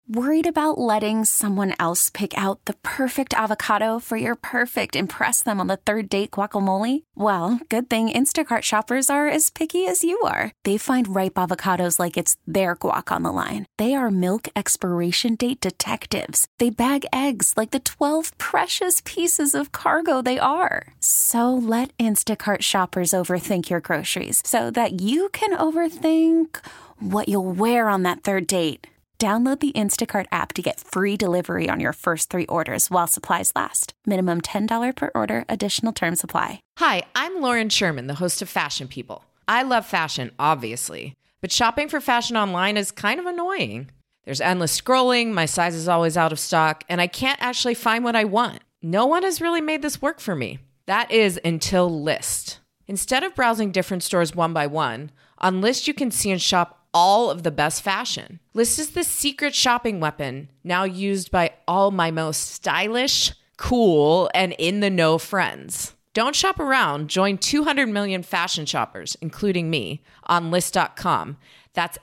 Worried about letting someone else pick out the perfect avocado for your perfect impress them on the third date guacamole? Well, good thing Instacart shoppers are as picky as you are. They find ripe avocados like it's their guac on the line. They are milk expiration date detectives. They bag eggs like the 12 precious pieces of cargo they are. So let Instacart shoppers overthink your groceries so that you can overthink what you'll wear on that third date. Download the Instacart app to get free delivery on your first 3 orders while supplies last. Minimum $10 per order. Additional terms apply. Hi, I'm Lauren Sherman, the host of Fashion People. I love fashion, obviously, but shopping for fashion online is kind of annoying. There's endless scrolling, my size is always out of stock, and I can't actually find what I want. No one has really made this work for me. That is until Lyst. Instead of browsing different stores one by one, on Lyst you can see and shop all of the best fashion. Lyst is the secret shopping weapon now used by all my most stylish, cool, and in-the-know friends. Don't shop around. Join 200 million fashion shoppers, including me, on Lyst.com. That's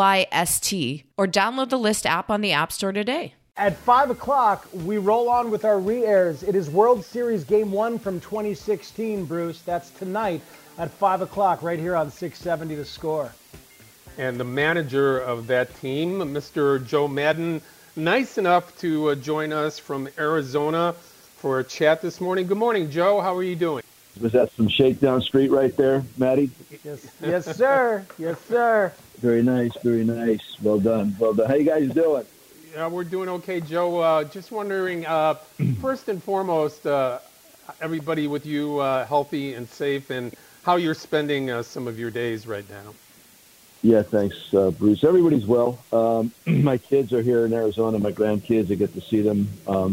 Lyst, or download the Lyst app on the App Store today. At 5 o'clock, we roll on with our re-airs. It is World Series Game 1 from 2016, Bruce. That's tonight at 5 o'clock right here on 670 The Score. And the manager of that team, Mr. Joe Maddon, nice enough to join us from Arizona for a chat this morning. Good morning, Joe. How are you doing? Was that some Shakedown Street right there, Matty? Yes, sir. Yes, sir. Very nice, very nice. Well done, well done. How you guys doing? Yeah, we're doing okay, Joe. Just wondering, first and foremost, everybody with you healthy and safe, and how you're spending some of your days right now. Yeah, thanks, Bruce. Everybody's well. My kids are here in Arizona. My grandkids, I get to see them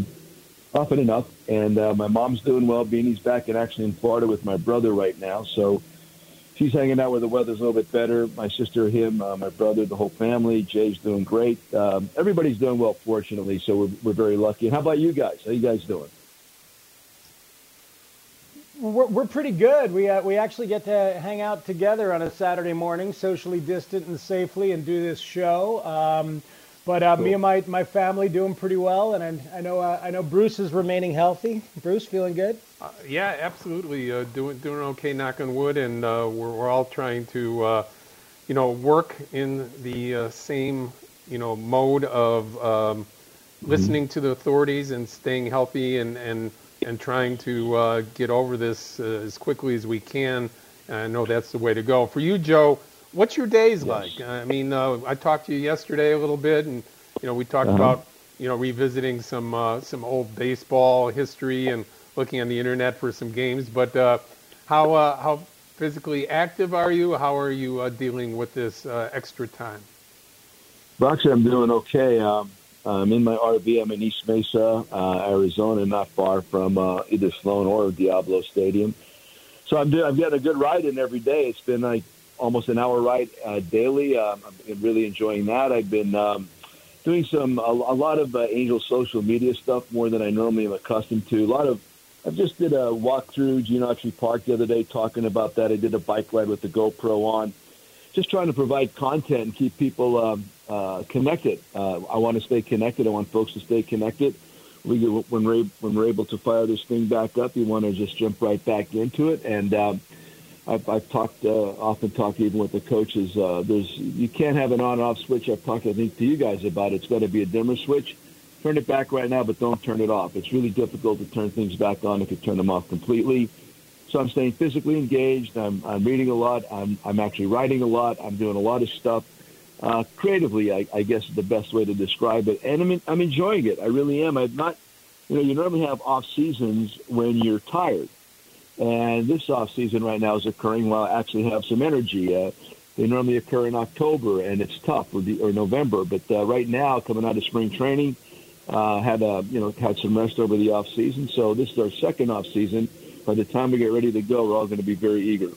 often enough. And my mom's doing well. Beanie's back and actually in Florida with my brother right now. So she's hanging out where the weather's a little bit better. My sister, him, my brother, the whole family. Jay's doing great. Everybody's doing well, fortunately. So we're very lucky. And how about you guys? How you guys doing? We're pretty good. We actually get to hang out together on a Saturday morning, socially distant and safely, and do this show. But cool. Me and my family doing pretty well, and I know Bruce is remaining healthy. Bruce, feeling good? Yeah, absolutely. Doing okay, knock on wood, and we're all trying to work in the same mode of listening to the authorities and staying healthy and trying to get over this as quickly as we can. And I know that's the way to go. For you, Joe, what's your days like? I mean, I talked to you yesterday a little bit, and we talked about revisiting some old baseball history and looking on the internet for some games. But how physically active are you? How are you dealing with this extra time? Well, actually, I'm doing okay. I'm in my RV. I'm in East Mesa, Arizona, not far from either Sloan or Diablo Stadium. So I'm getting a good ride in every day. It's been like almost an hour ride daily. I'm really enjoying that. I've been doing a lot of Angel social media stuff, more than I normally am accustomed to. I just did a walk through Gene Autry Park the other day talking about that. I did a bike ride with the GoPro on, just trying to provide content and keep people connected. I want to stay connected. I want folks to stay connected. When we're able to fire this thing back up, you want to just jump right back into it. And I've often talked even with the coaches. You can't have an on-off switch. I've talked, I think, to you guys about it. It's got to be a dimmer switch. Turn it back right now, but don't turn it off. It's really difficult to turn things back on if you turn them off completely. So I'm staying physically engaged. I'm reading a lot. I'm actually writing a lot. I'm doing a lot of stuff. Creatively, I guess is the best way to describe it. And I'm enjoying it. I really am. I'm not, you normally have off seasons when you're tired. And this off season right now is occurring while I actually have some energy. They normally occur in October, and it's tough, or November. But right now, coming out of spring training, had some rest over the off season. So this is our second off season. By the time we get ready to go, we're all going to be very eager.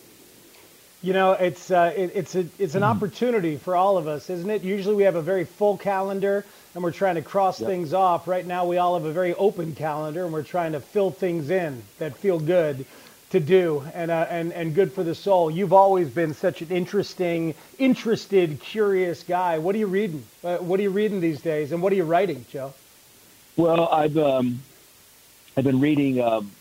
It's an opportunity for all of us, isn't it? Usually we have a very full calendar and we're trying to cross things off. Right now we all have a very open calendar and we're trying to fill things in that feel good. to do, and good for the soul. You've always been such an interested, curious guy. What are you reading? What are you reading these days, and what are you writing, Joe? Well, I've been reading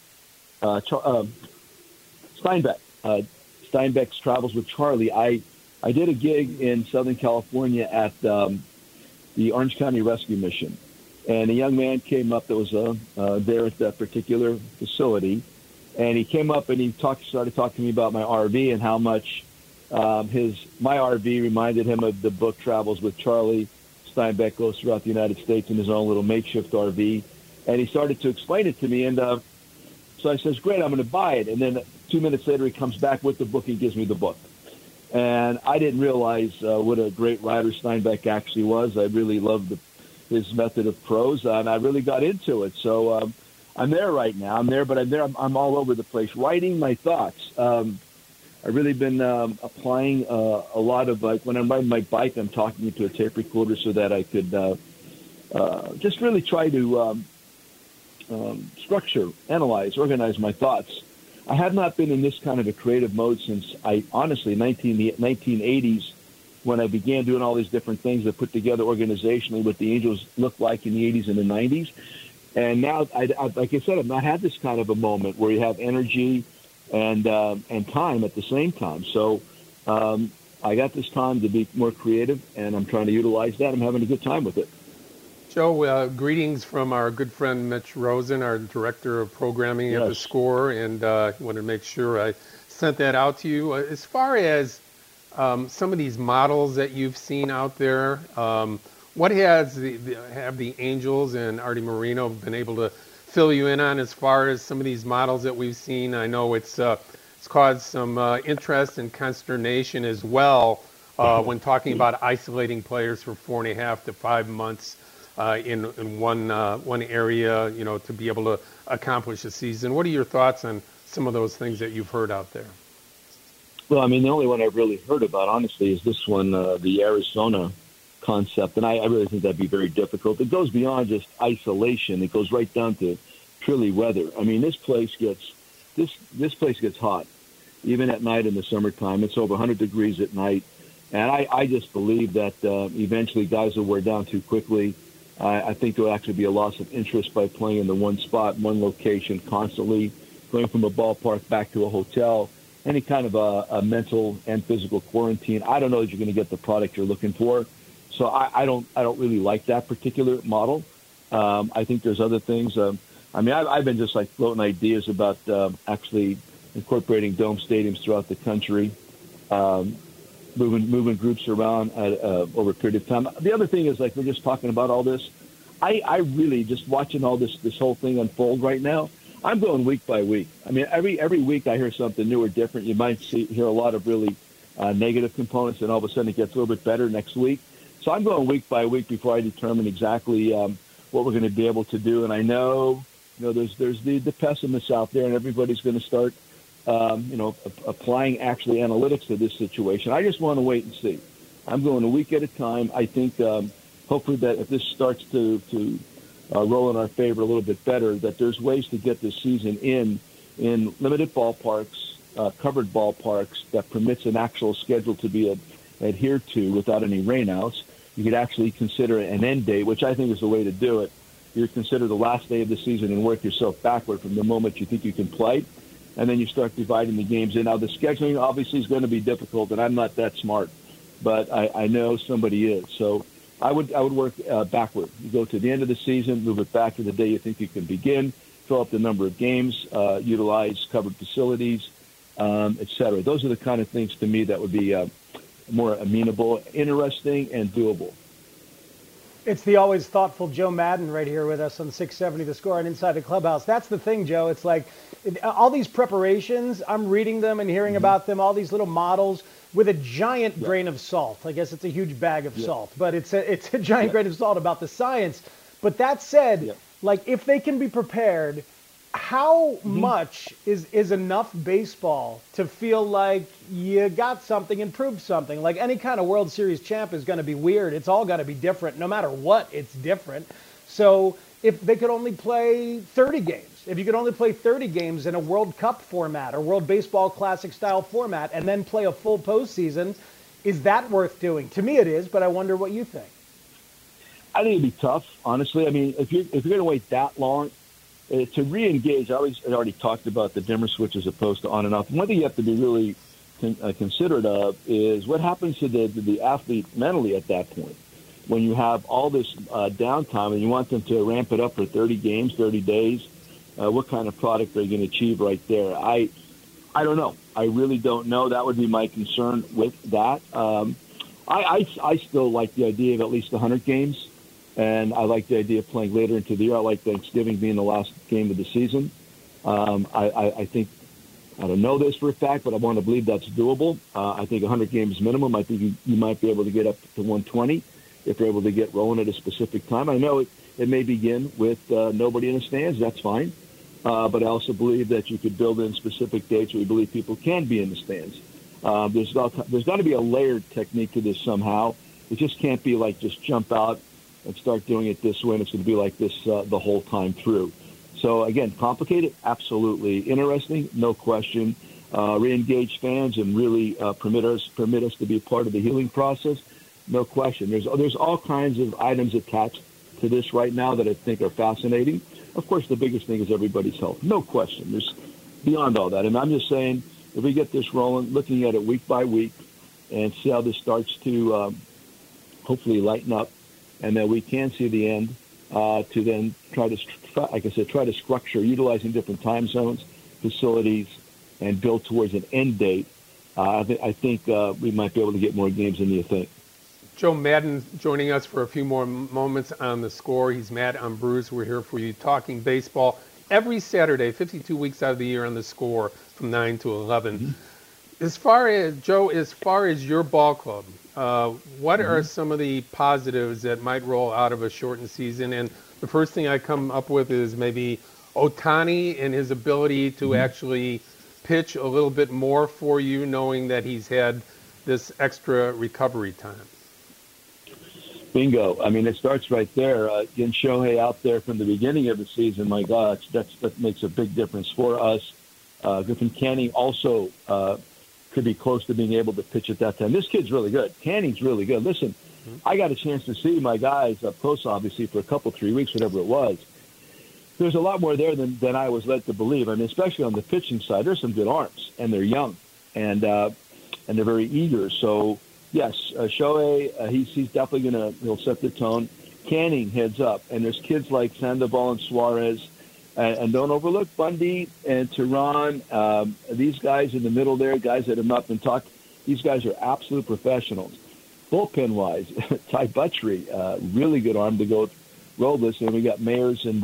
Steinbeck. Steinbeck's Travels with Charlie. I did a gig in Southern California at the Orange County Rescue Mission, and a young man came up that was there at that particular facility, and he came up and he started talking to me about my RV and how much my RV reminded him of the book Travels with Charlie. Steinbeck goes throughout the United States in his own little makeshift RV, and he started to explain it to me, and so I says, great, I'm going to buy it. And then 2 minutes later, he comes back with the book. He gives me the book. And I didn't realize what a great writer Steinbeck actually was. I really loved his method of prose, and I really got into it. So I'm there right now. I'm all over the place, writing my thoughts. I've really been applying a lot of, like, when I'm riding my bike, I'm talking into a tape recorder so that I could just really try to structure, analyze, organize my thoughts. I have not been in this kind of a creative mode since, 1980s, when I began doing all these different things that put together organizationally what the Angels looked like in the 80s and the 90s. And now, like I said, I've not had this kind of a moment where you have energy and time at the same time. So I got this time to be more creative, and I'm trying to utilize that. I'm having a good time with it. Joe, greetings from our good friend Mitch Rosen, our director of programming at The Score, and I wanted to make sure I sent that out to you. As far as some of these models that you've seen out there, what have the Angels and Artie Moreno been able to fill you in on as far as some of these models that we've seen? I know it's caused some interest and consternation as well when talking about isolating players for 4.5 to 5 months. In one area, to be able to accomplish a season. What are your thoughts on some of those things that you've heard out there? Well, I mean, the only one I've really heard about, honestly, is this one, the Arizona concept, and I really think that'd be very difficult. It goes beyond just isolation. It goes right down to purely weather. I mean, this place gets hot, even at night in the summertime. It's over 100 degrees at night, and I just believe that eventually guys will wear down too quickly. I think there will actually be a loss of interest by playing in the one spot, one location, constantly going from a ballpark back to a hotel, any kind of a mental and physical quarantine. I don't know that you're going to get the product you're looking for. So I don't really like that particular model. I think there's other things. I've been just like floating ideas about actually incorporating dome stadiums throughout the country, moving groups around over a period of time. The other thing is, like, we're just talking about all this. I really just watching all this whole thing unfold right now. I'm going week by week. I mean, every week I hear something new or different. You might hear a lot of really negative components, and all of a sudden it gets a little bit better next week. So I'm going week by week before I determine exactly what we're going to be able to do. And I know, there's the pessimists out there, and everybody's going to start applying actually analytics to this situation. I just want to wait and see. I'm going a week at a time. I think hopefully that if this starts to roll in our favor a little bit better, that there's ways to get this season in limited ballparks, covered ballparks, that permits an actual schedule to be adhered to without any rainouts. You could actually consider an end date, which I think is the way to do it. You consider the last day of the season and work yourself backward from the moment you think you can play. And then you start dividing the games in. Now, the scheduling obviously is going to be difficult, and I'm not that smart, but I know somebody is. So I would work backward. You go to the end of the season, move it back to the day you think you can begin, fill up the number of games, utilize covered facilities, et cetera. Those are the kind of things to me that would be more amenable, interesting, and doable. It's the always thoughtful Joe Madden right here with us on 670 The Score and Inside the Clubhouse. That's the thing, Joe. It's like all these preparations, I'm reading them and hearing about them, all these little models with a giant grain of salt. I guess it's a huge bag of salt, but it's a giant grain of salt about the science. But that said, like, if they can be prepared, how much is enough baseball to feel like you got something and proved something? Like, any kind of World Series champ is going to be weird. It's all got to be different. No matter what, it's different. So if they could only play 30 games. If you could only play 30 games in a World Cup format or World Baseball Classic style format and then play a full postseason, is that worth doing? To me it is, but I wonder what you think. I think it'd be tough, honestly. I mean, if you're going to wait that long to re-engage, I already talked about the dimmer switch as opposed to on and off. One thing you have to be really considerate of is what happens to the athlete mentally at that point when you have all this downtime and you want them to ramp it up for 30 games, 30 days. What kind of product are you going to achieve right there? I don't know. I really don't know. That would be my concern with that. I still like the idea of at least 100 games. And I like the idea of playing later into the year. I like Thanksgiving being the last game of the season. I think, I don't know this for a fact, but I want to believe that's doable. I think 100 games minimum. I think you might be able to get up to 120 if you're able to get rolling at a specific time. I know it may begin with nobody in the stands. That's fine. But I also believe that you could build in specific dates where you believe people can be in the stands. There's got to be a layered technique to this somehow. It just can't be like just jump out and start doing it this way, and it's going to be like this the whole time through. So, again, complicated? Absolutely. Interesting? No question. Re-engage fans and really permit us to be a part of the healing process? No question. There's all kinds of items attached to this right now that I think are fascinating. Of course, the biggest thing is everybody's health. No question. There's beyond all that. And I'm just saying, if we get this rolling, looking at it week by week, and see how this starts to hopefully lighten up, and then we can see the end to then try to structure, utilizing different time zones, facilities, and build towards an end date. I think we might be able to get more games than you think. Joe Maddon joining us for a few more moments on The Score. He's Matt, I'm Bruce. We're here for you talking baseball every Saturday, 52 weeks out of the year on The Score from 9 to 11. Mm-hmm. As far as your ball club, what are some of the positives that might roll out of a shortened season? And the first thing I come up with is maybe Ohtani and his ability to actually pitch a little bit more for you, knowing that he's had this extra recovery time. Bingo. I mean, it starts right there. Getting Shohei out there from the beginning of the season, my gosh, that makes a big difference for us. Griffin Canning also could be close to being able to pitch at that time. This kid's really good. Canning's really good. Listen, I got a chance to see my guys up close, obviously, for a couple, 3 weeks, whatever it was. There's a lot more there than I was led to believe. I mean, especially on the pitching side, there's some good arms, and they're young, and they're very eager. So, yes, Shohei, he's definitely he'll set the tone. Canning heads up, and there's kids like Sandoval and Suarez, and don't overlook Bundy and Tehran. These guys in the middle there, guys that have not been talked, these guys are absolute professionals. Bullpen-wise, Ty Buttrey, really good arm to go with Robles, and we got Mayers and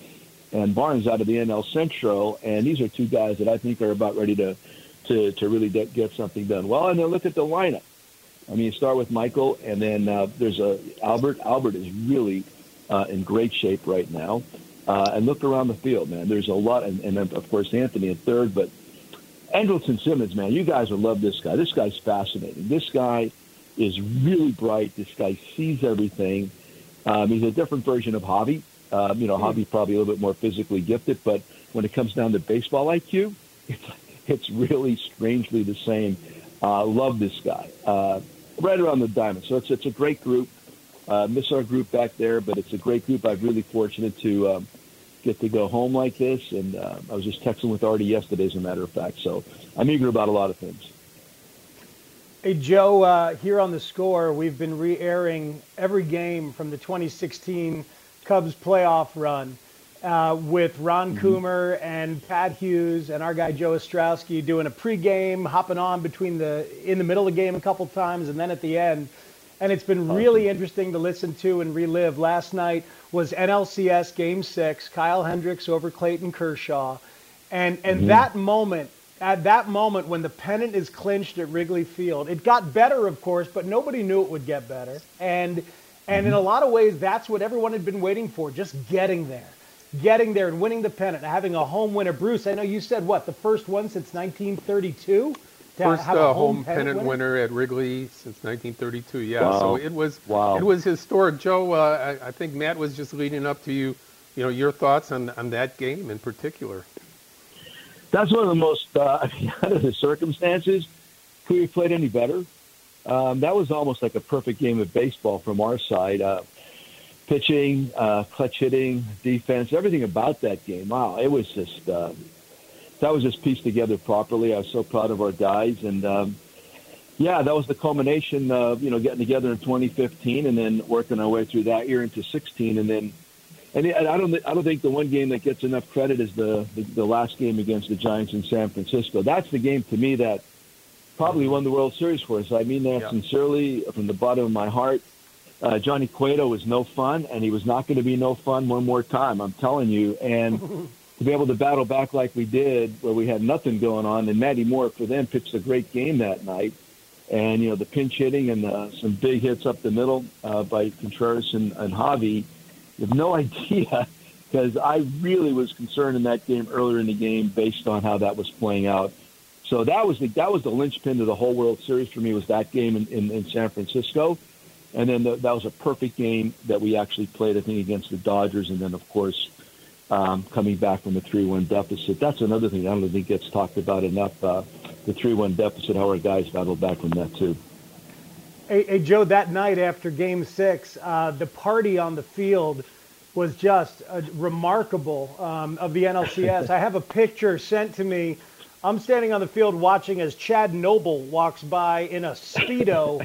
Barnes out of the NL Central, and these are two guys that I think are about ready to really get something done. Well, and then look at the lineup. I mean, you start with Michael, and then there's Albert. Albert is really in great shape right now. And look around the field, man. There's a lot, and then, of course, Anthony at third. But Andrelton Simmons, man, you guys will love this guy. This guy's fascinating. This guy is really bright. This guy sees everything. He's a different version of Javi. Javi's probably a little bit more physically gifted, but when it comes down to baseball IQ, it's really strangely the same. Love this guy. Right around the diamond. So it's a great group. Miss our group back there, but it's a great group. I'm really fortunate to get to go home like this, and I was just texting with Artie yesterday, as a matter of fact. So I'm eager about a lot of things. Hey, Joe, here on The Score, we've been re-airing every game from the 2016 Cubs playoff run with Ron Coomer and Pat Hughes and our guy Joe Ostrowski doing a pregame, hopping on in the middle of the game a couple times, and then at the end. And it's been really interesting to listen to and relive. Last night was NLCS Game 6, Kyle Hendricks over Clayton Kershaw. And that moment, at that moment when the pennant is clinched at Wrigley Field, it got better, of course, but nobody knew it would get better. And in a lot of ways, that's what everyone had been waiting for, just getting there and winning the pennant, having a home winner. Bruce, I know you said, the first one since 1932? First home pennant winner at Wrigley since 1932. Yeah, wow. So it was historic. Joe, I think Matt was just leading up to you your thoughts on that game in particular. That's one of the most, out of the circumstances, could we have played any better? That was almost like a perfect game of baseball from our side. Pitching, clutch hitting, defense, everything about that game. Wow, it was just, that was just pieced together properly. I was so proud of our guys. And, that was the culmination of, getting together in 2015 and then working our way through that year into 16. And I don't think the one game that gets enough credit is the last game against the Giants in San Francisco. That's the game to me that probably won the World Series for us. I mean that sincerely from the bottom of my heart. Johnny Cueto was no fun, and he was not going to be no fun one more time, I'm telling you. And to be able to battle back like we did, where we had nothing going on, and Matty Moore, for them, pitched a great game that night. And, the pinch hitting and some big hits up the middle by Contreras and Javi, you have no idea, because I really was concerned in that game earlier in the game based on how that was playing out. So that was the linchpin to the whole World Series for me, was that game in San Francisco. And then that was a perfect game that we actually played, I think, against the Dodgers. And then, of course, coming back from the 3-1 deficit. That's another thing I don't think gets talked about enough, the 3-1 deficit, how our guys battled back from that, too. Hey, Joe, that night after Game 6, the party on the field was just remarkable of the NLCS. I have a picture sent to me. I'm standing on the field watching as Chad Noble walks by in a Speedo.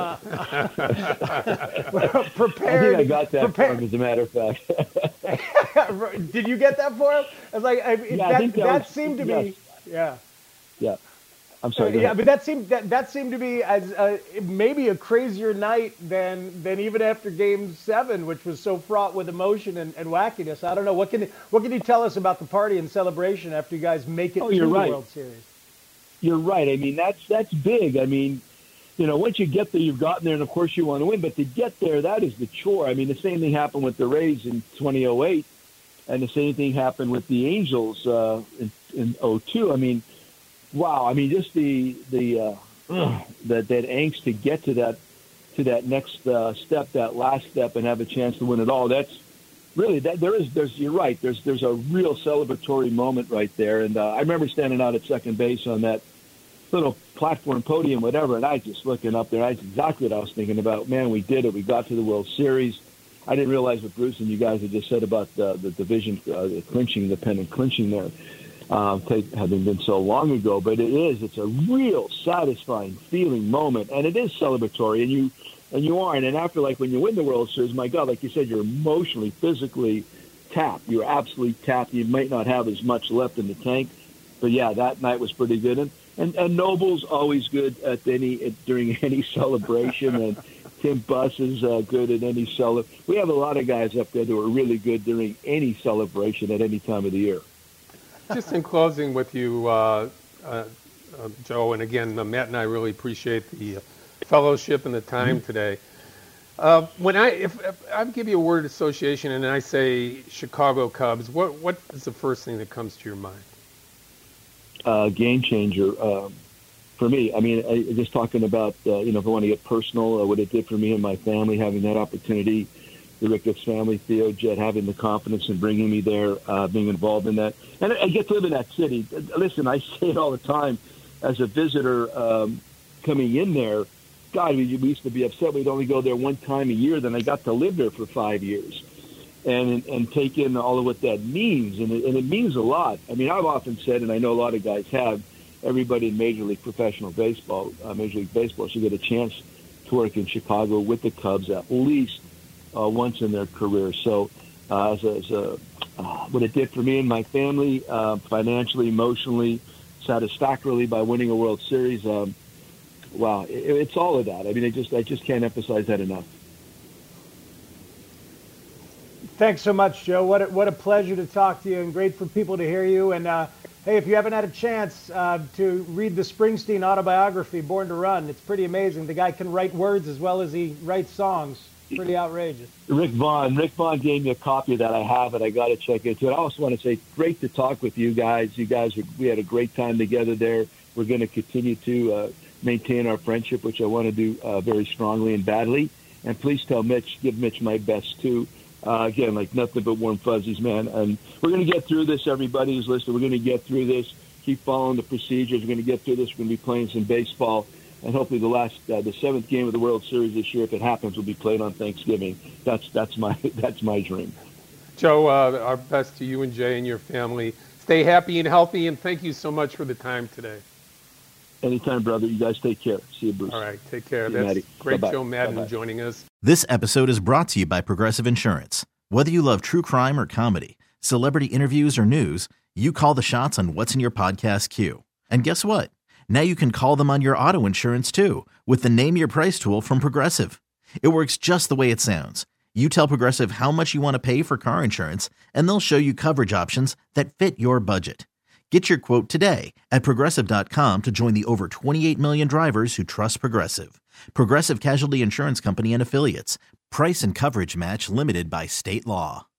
Prepared. I think I got that for him, as a matter of fact. Did you get that for him? I was like, that seemed to be, yeah. I'm sorry. Yeah, but that seemed to be as maybe a crazier night than even after Game 7, which was so fraught with emotion and wackiness. I don't know. What can you tell us about the party and celebration after you guys make it to the World Series? You're right. I mean, that's big. I mean, once you get there, you've gotten there, and of course you want to win. But to get there, that is the chore. I mean, the same thing happened with the Rays in 2008, and the same thing happened with the Angels in 2002. I mean. Wow, I mean, just the that angst to get to that next step, that last step, and have a chance to win it all. That's really you're right. There's a real celebratory moment right there. And I remember standing out at second base on that little platform, podium, whatever, and I just looking up there. That's exactly what I was thinking about. Man, we did it. We got to the World Series. I didn't realize what Bruce and you guys had just said about the division clinching, the pennant clinching there. Having been so long ago, but it's a real satisfying feeling moment, and it is celebratory, and you are, and after, like, when you win the World Series, my God, like you said, you're emotionally, physically tapped. You're absolutely tapped. You might not have as much left in the tank, but yeah, that night was pretty good, and Noble's always good during any celebration, and Tim Buss is good at any celebration. We have a lot of guys up there that are really good during any celebration at any time of the year. Just in closing with you, Joe, and again, Matt and I really appreciate the fellowship and the time today. If I give you a word association and I say Chicago Cubs, what is the first thing that comes to your mind? Game changer for me. I mean, just talking about, if I want to get personal, what it did for me and my family, having that opportunity. The Ricketts family, Theo, Jet, having the confidence in bringing me there, being involved in that. And I get to live in that city. Listen, I say it all the time. As a visitor coming in there, God, we used to be upset. We'd only go there one time a year. Then I got to live there for 5 years and take in all of what that means. And it means a lot. I mean, I've often said, and I know a lot of guys have, everybody in Major League Professional Baseball, Major League Baseball should get a chance to work in Chicago with the Cubs at least once in their career. So what it did for me and my family, financially, emotionally, satisfactorily by winning a World Series, wow, it's all of that. I mean, I just can't emphasize that enough. Thanks so much, Joe. What a pleasure to talk to you, and great for people to hear you. And hey, if you haven't had a chance to read the Springsteen autobiography, Born to Run, it's pretty amazing. The guy can write words as well as he writes songs. Pretty outrageous. Rick Vaughn gave me a copy of that. I have it. I got to check into it. I also want to say, great to talk with you guys. We had a great time together there. We're going to continue to maintain our friendship, which I want to do very strongly and badly. And please tell Mitch, give Mitch my best too. Again, like nothing but warm fuzzies, man. And we're going to get through this, everybody who's listening. We're going to get through this. Keep following the procedures. We're going to get through this. We're going to be playing some baseball. And hopefully the seventh game of the World Series this year, if it happens, will be played on Thanksgiving. That's my dream. Joe, our best to you and Jay and your family. Stay happy and healthy, and thank you so much for the time today. Anytime, brother. You guys take care. See you, Bruce. All right, take care. See you, That's Maddie. great. Bye-bye. Joe Madden Bye-bye. joining us. This episode is brought to you by Progressive Insurance. Whether you love true crime or comedy, celebrity interviews or news, you call the shots on what's in your podcast queue. And guess what? Now you can call them on your auto insurance too with the Name Your Price tool from Progressive. It works just the way it sounds. You tell Progressive how much you want to pay for car insurance, and they'll show you coverage options that fit your budget. Get your quote today at Progressive.com to join the over 28 million drivers who trust Progressive. Progressive Casualty Insurance Company and Affiliates. Price and coverage match limited by state law.